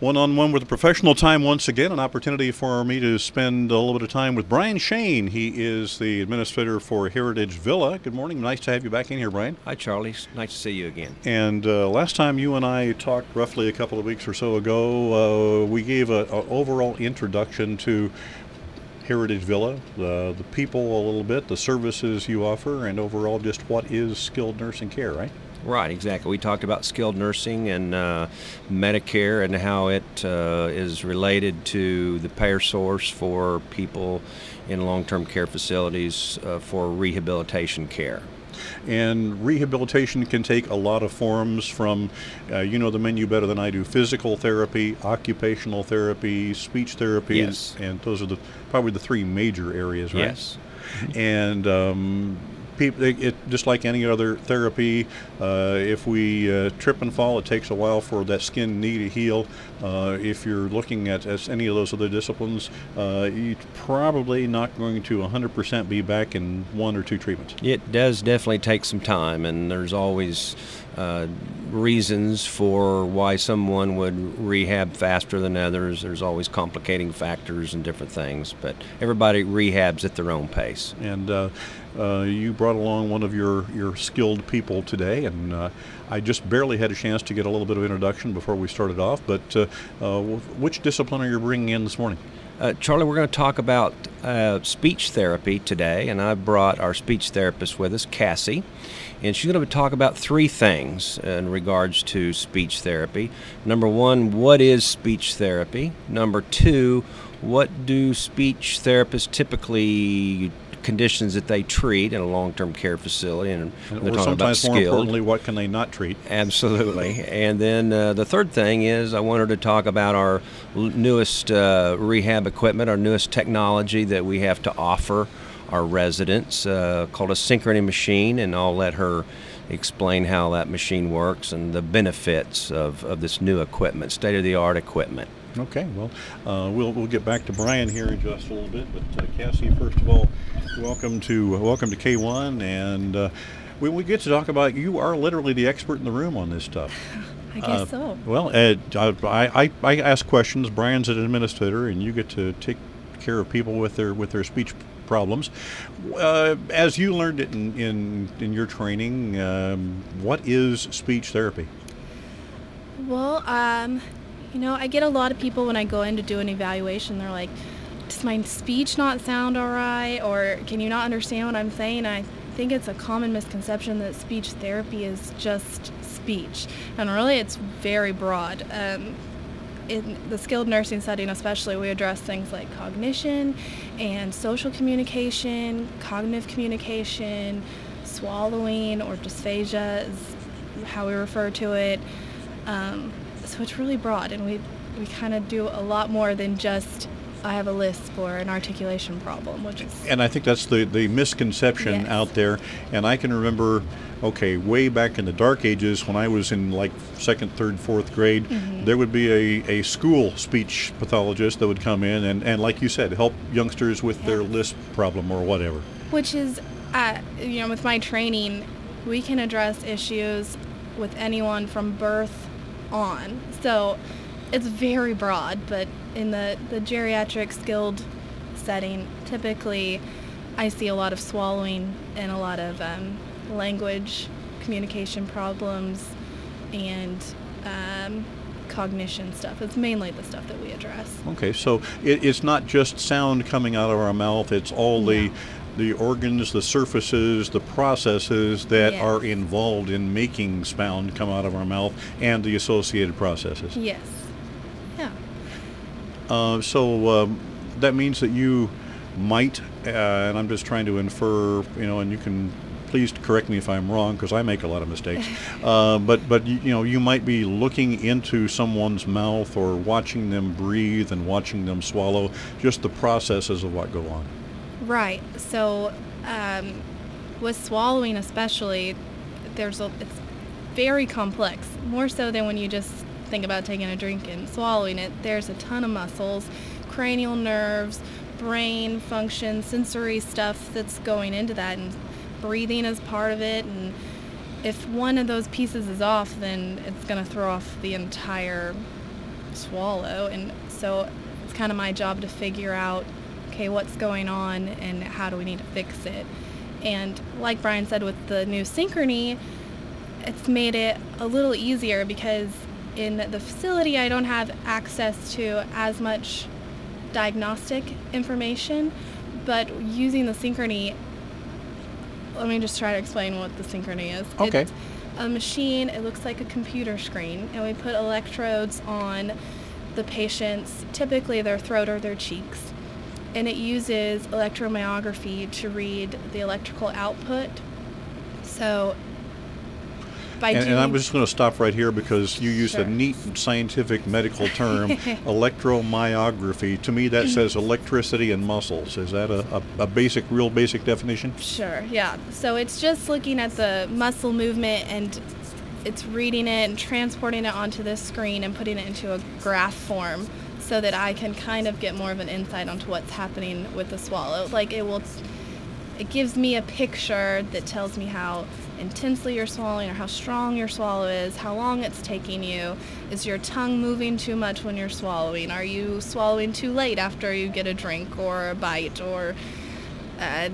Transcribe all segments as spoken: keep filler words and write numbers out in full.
One-on-one with a professional time once again, an opportunity for me to spend a little bit of time with Brian Shane. He is the administrator for Heritage Villa. Good morning. Nice to have you back in here, Brian. Hi, Charlie. Nice to see you again. And uh, last time you and I talked roughly a couple of weeks or so ago, uh, we gave an overall introduction to Heritage Villa, the, the people a little bit, the services you offer, and overall just what is skilled nursing care, right? Right, exactly. We talked about skilled nursing and uh, Medicare and how it uh, is related to the payer source for people in long-term care facilities uh, for rehabilitation care. And rehabilitation can take a lot of forms from, uh, you know the menu better than I do, physical therapy, occupational therapy, speech therapy, Yes. and those are the probably the three major areas, right? Yes. And um, people, it, it, just like any other therapy, uh, if we uh, trip and fall, it takes a while for that skin knee to heal. Uh, if you're looking at, at any of those other disciplines, uh, you're probably not going to one hundred percent be back in one or two treatments. It does definitely take some time, and there's always uh, reasons for why someone would rehab faster than others. There's always complicating factors and different things, but everybody rehabs at their own pace. And uh, uh, you brought along one of your, your skilled people today, and uh, I just barely had a chance to get a little bit of introduction before we started off, but uh, uh, which discipline are you bringing in this morning? Uh, Charlie, we're going to talk about uh, speech therapy today, and I brought our speech therapist with us, Cassie, and she's going to talk about three things in regards to speech therapy. Number one, what is speech therapy? Number two, what do speech therapists typically conditions that they treat in a long-term care facility, and And they're or talking about sometimes more skilled. importantly, what can they not treat? Absolutely. And then uh, the third thing is I wanted to talk about our l- newest uh, rehab equipment, our newest technology that we have to offer our residents uh, called a Synchrony machine, and I'll let her explain how that machine works and the benefits of, of this new equipment, state-of-the-art equipment. Okay, well, uh, we'll we'll get back to Brian here in just a little bit, but uh, Cassie, first of all, welcome to welcome to K one, and uh, we we get to talk about you are literally the expert in the room on this stuff. I guess Uh, so. Well, uh, I, I I ask questions. Brian's an administrator, and you get to take care of people with their with their speech problems. Uh, as you learned it in in, in your training, um, what is speech therapy? Well, um, you know, I get a lot of people when I go in to do an evaluation, they're like, does my speech not sound all right? Or can you not understand what I'm saying? I think it's a common misconception that speech therapy is just speech. And really, it's very broad. Um, in the skilled nursing setting especially, we address things like cognition and social communication, cognitive communication, swallowing or dysphagia is how we refer to it. Um, so it's really broad, and we, we kind of do a lot more than just I have a lisp or an articulation problem, which is... And I think that's the, the misconception Yes. out there. And I can remember, okay, way back in the dark ages when I was in like second, third, fourth grade, Mhm. there would be a, a school speech pathologist that would come in and, and like you said, help youngsters with their Yes. lisp problem or whatever. Which is, uh, you know, with my training, we can address issues with anyone from birth on. So it's very broad, but in the, the geriatric skilled setting, typically I see a lot of swallowing and a lot of um, language communication problems and um, cognition stuff. It's mainly the stuff that we address. Okay, so it, it's not just sound coming out of our mouth, it's all the No. the organs, the surfaces, the processes that Yes. are involved in making sound come out of our mouth and the associated processes. Yes. Yeah. Uh, so um, that means that you might, uh, and I'm just trying to infer, you know, and you can please correct me if I'm wrong because I make a lot of mistakes. uh, but but you, you know, you might be looking into someone's mouth or watching them breathe and watching them swallow, just the processes of what go on. Right. So, um, with swallowing especially, there's a, it's very complex, more so than when you just think about taking a drink and swallowing it. There's a ton of muscles, cranial nerves, brain function, sensory stuff that's going into that, and breathing is part of it. And if one of those pieces is off, then it's going to throw off the entire swallow, and so it's kind of my job to figure out, okay, what's going on and how do we need to fix it. And like Brian said, with the new Synchrony, it's made it a little easier because in the facility I don't have access to as much diagnostic information, but using the Synchrony, let me just try to explain what the Synchrony is. Okay. It's a machine, it looks like a computer screen, and we put electrodes on the patient's, typically their throat or their cheeks, and it uses electromyography to read the electrical output. So by And, doing... and I'm just going to stop right here because you used Sure. a neat scientific medical term, electromyography. To me, that says electricity and muscles. Is that a, a, a basic, real basic definition? Sure, yeah. So it's just looking at the muscle movement, and it's reading it and transporting it onto this screen and putting it into a graph form so that I can kind of get more of an insight onto what's happening with the swallow. Like it will, it gives me a picture that tells me how intensely you're swallowing or how strong your swallow is, how long it's taking you. Is your tongue moving too much when you're swallowing? Are you swallowing too late after you get a drink or a bite? Or uh,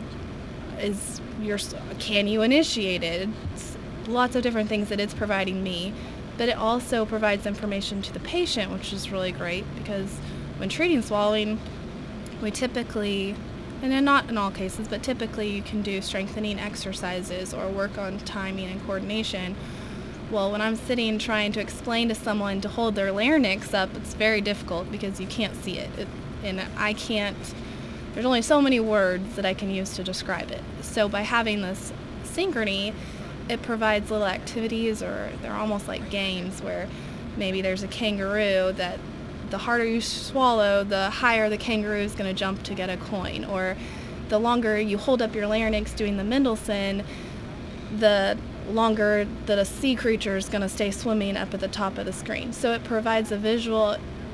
is your can you initiate it? It's lots of different things that it's providing me, but it also provides information to the patient, which is really great because when treating swallowing, we typically, and then not in all cases, but typically you can do strengthening exercises or work on timing and coordination. Well, when I'm sitting trying to explain to someone to hold their larynx up, it's very difficult because you can't see it. it and I can't, there's only so many words that I can use to describe it. So by having this Synchrony, it provides little activities, or they're almost like games, where maybe there's a kangaroo that the harder you swallow, the higher the kangaroo is going to jump to get a coin. Or the longer you hold up your larynx doing the Mendelssohn, the longer that a sea creature is going to stay swimming up at the top of the screen. So it provides a visual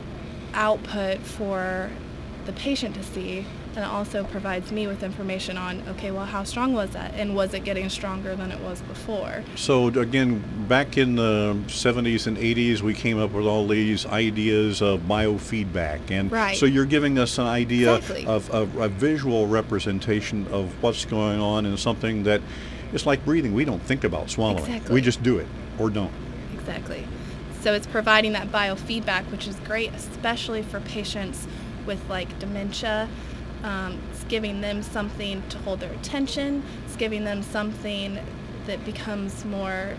output for the patient to see, and it also provides me with information on, okay, well, how strong was that? And was it getting stronger than it was before? So again, back in the seventies and eighties, we came up with all these ideas of biofeedback. And Right. so you're giving us an idea Exactly. of, of a visual representation of what's going on in something that it's like breathing. We don't think about swallowing. Exactly. We just do it or don't. Exactly. So it's providing that biofeedback, which is great, especially for patients with like dementia. Um, it's giving them something to hold their attention. It's giving them something that becomes more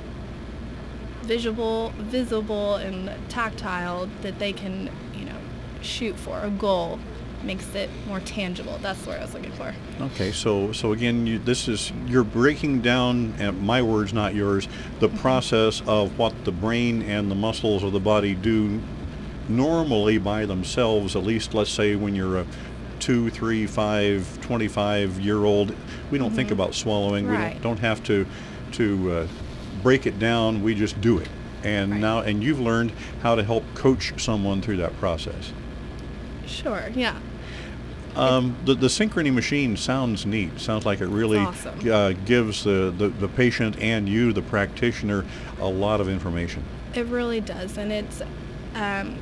visible, visible and tactile that they can, you know, shoot for. A goal makes it more tangible. That's what I was looking for. Okay, so so again, you, this is you're breaking down, and my words, not yours, the process of what the brain and the muscles of the body do normally by themselves. At least, let's say when you're a two, three, five, twenty-five year old, we don't think about swallowing. We Right. don't, don't have to to uh, break it down. We just do it. And Right. now, and you've learned how to help coach someone through that process. Sure, yeah. Um, the, the Synchrony machine sounds neat. Sounds like it really awesome. uh, gives the, the, the patient and you, the practitioner, a lot of information. It really does. And it's, um,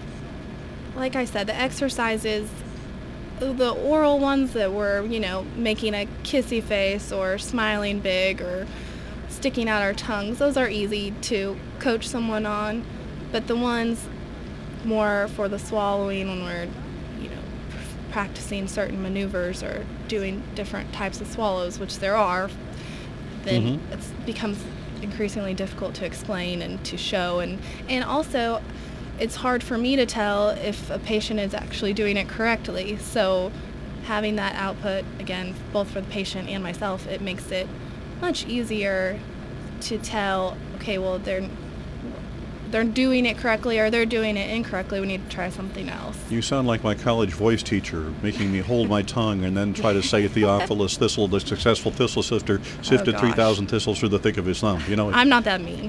like I said, the exercises, the oral ones that were, you know, making a kissy face or smiling big or sticking out our tongues, those are easy to coach someone on. But the ones more for the swallowing, when we're, you know, practicing certain maneuvers or doing different types of swallows, which there are, then Mhm. it becomes increasingly difficult to explain and to show. And, and also, it's hard for me to tell if a patient is actually doing it correctly. So having that output, again, both for the patient and myself, it makes it much easier to tell, okay, well, they're they're doing it correctly or they're doing it incorrectly. We need to try something else. You sound like my college voice teacher, making me hold my tongue and then try to say Theophilus Thistle, the successful thistle sifter, sifted gosh. three thousand thistles through the thick of his thumb. You know, I'm not that mean.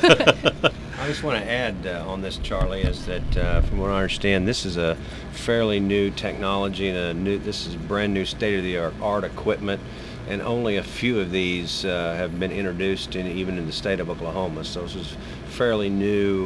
I just want to add uh, on this, Charlie, is that uh, from what I understand, this is a fairly new technology and a new. This is brand new state-of-the-art art equipment, and only a few of these uh, have been introduced in even in the state of Oklahoma. So this is fairly new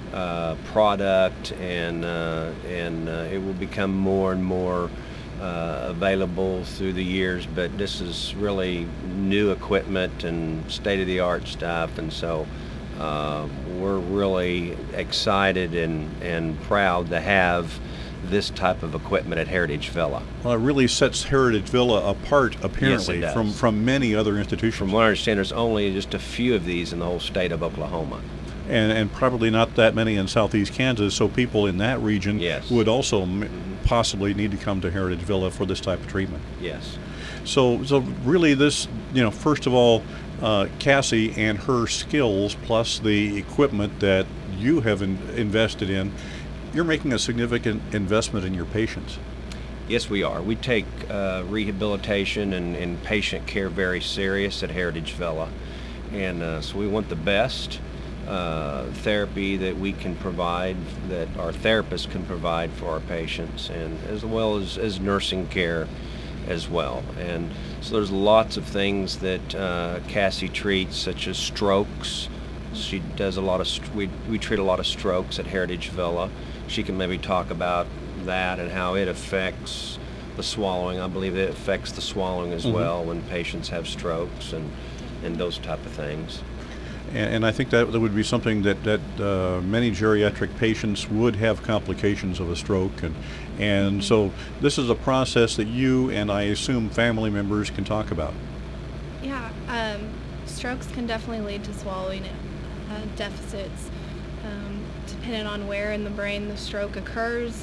uh, product, and uh, and uh, it will become more and more uh, available through the years. But this is really new equipment and state-of-the-art stuff, and so uh, we're really excited and, and proud to have this type of equipment at Heritage Villa. Well, it really sets Heritage Villa apart, apparently, Yes, it from, does. from many other institutions. From what I understand, there's only just a few of these in the whole state of Oklahoma. and, and probably not that many in southeast Kansas, so people in that region Yes. would also m- possibly need to come to Heritage Villa for this type of treatment. Yes. So, so really this, you know, first of all, uh, Cassie and her skills plus the equipment that you have in, invested in, you're making a significant investment in your patients. Yes, we are. We take uh, rehabilitation and, and patient care very serious at Heritage Villa. And uh, so we want the best uh, therapy that we can provide, that our therapists can provide for our patients, and as well as, as nursing care as well. And so there's lots of things that uh, Cassie treats, such as strokes. She does a lot of, st- we, we treat a lot of strokes at Heritage Villa. She can maybe talk about that and how it affects the swallowing. I believe it affects the swallowing as Mhm. well when patients have strokes and, and those type of things. And, and I think that, that would be something that, that uh, many geriatric patients would have complications of a stroke. And, and so this is a process that you and I assume family members can talk about. Yeah, um, strokes can definitely lead to swallowing uh, deficits, um, depending on where in the brain the stroke occurs.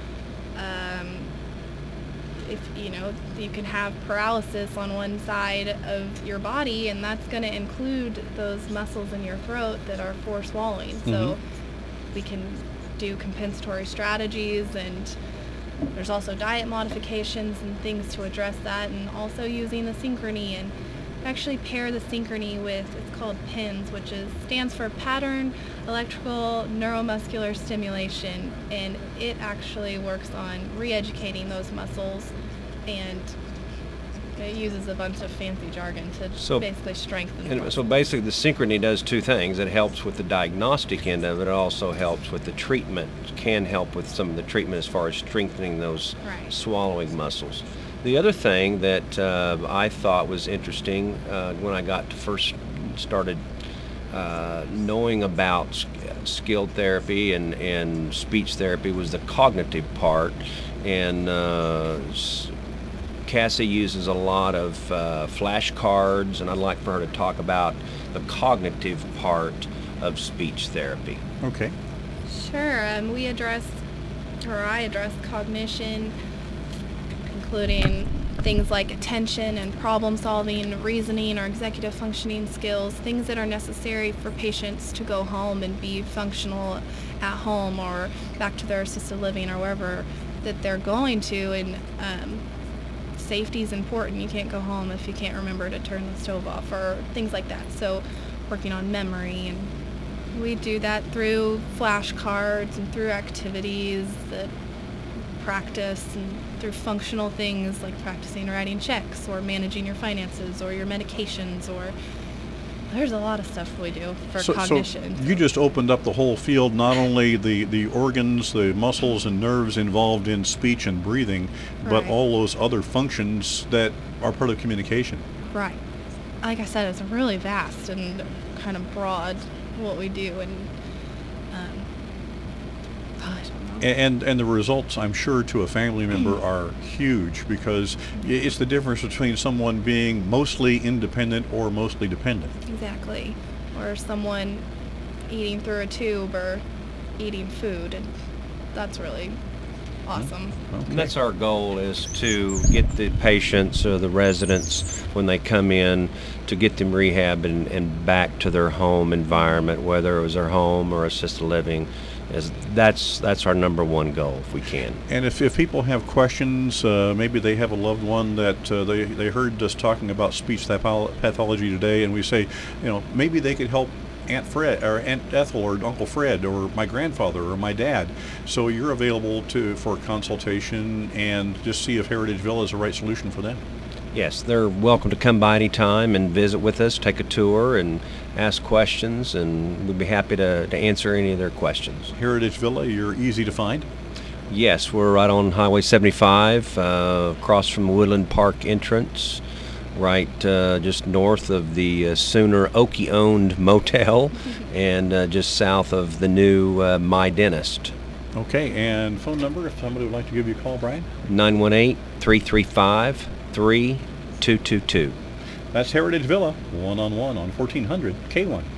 Um, if you know, you can have paralysis on one side of your body, and that's going to include those muscles in your throat that are for swallowing. So Mhm. we can do compensatory strategies, and there's also diet modifications and things to address that, and also using the synchrony, and actually pair the synchrony with, it's called PINS, which is stands for Pattern Electrical Neuromuscular Stimulation, and it actually works on re-educating those muscles, and it uses a bunch of fancy jargon to So- basically strengthen the And muscles. so basically the synchrony does two things. It helps with the diagnostic end of it. It also helps with the treatment, can help with some of the treatment as far as strengthening those Right. swallowing muscles. The other thing that uh, I thought was interesting uh, when I got to first started uh, knowing about sk- skilled therapy and, and speech therapy was the cognitive part. And uh, s- Cassie uses a lot of uh, flashcards, and I'd like for her to talk about the cognitive part of speech therapy. Okay. Sure. Um, we address, or I address cognition, including things like attention and problem solving, reasoning, or executive functioning skills, things that are necessary for patients to go home and be functional at home or back to their assisted living or wherever that they're going to. And um, safety is important. You can't go home if you can't remember to turn the stove off or things like that. So working on memory, and we do that through flashcards and through activities that practice, and through functional things like practicing writing checks or managing your finances or your medications, or there's a lot of stuff we do for So, cognition. so you just opened up the whole field, not only the, the organs, the muscles and nerves involved in speech and breathing, but Right. all those other functions that are part of communication. Right. Like I said, it's really vast and kind of broad what we do, and um, I don't know. And, and the results, I'm sure, to a family member are huge, because i- it's the difference between someone being mostly independent or mostly dependent. Exactly. Or someone eating through a tube or eating food, and that's really awesome. Okay. And that's our goal, is to get the patients or the residents, when they come in, to get them rehab and, and back to their home environment, whether it was their home or assisted living. Is that's that's our number one goal, if we can. And if, if people have questions, uh, maybe they have a loved one that uh, they, they heard us talking about speech patholo- pathology today, and we say, you know, maybe they could help Aunt Fred or Aunt Ethel or Uncle Fred or my grandfather or my dad. So you're available to for consultation and just see if Heritage Villa is the right solution for them. Yes, they're welcome to come by anytime and visit with us, take a tour, and ask questions, and we'd be happy to, to answer any of their questions. Heritage Villa, you're easy to find. Yes, we're right on Highway seventy-five, uh, across from the Woodland Park entrance, right uh, just north of the uh, Sooner Okie-owned motel, and uh, just south of the new uh, My Dentist. Okay, and phone number if somebody would like to give you a call, Brian? nine one eight, three three five, three two two two. That's Heritage Villa, one-on-one on fourteen hundred K one.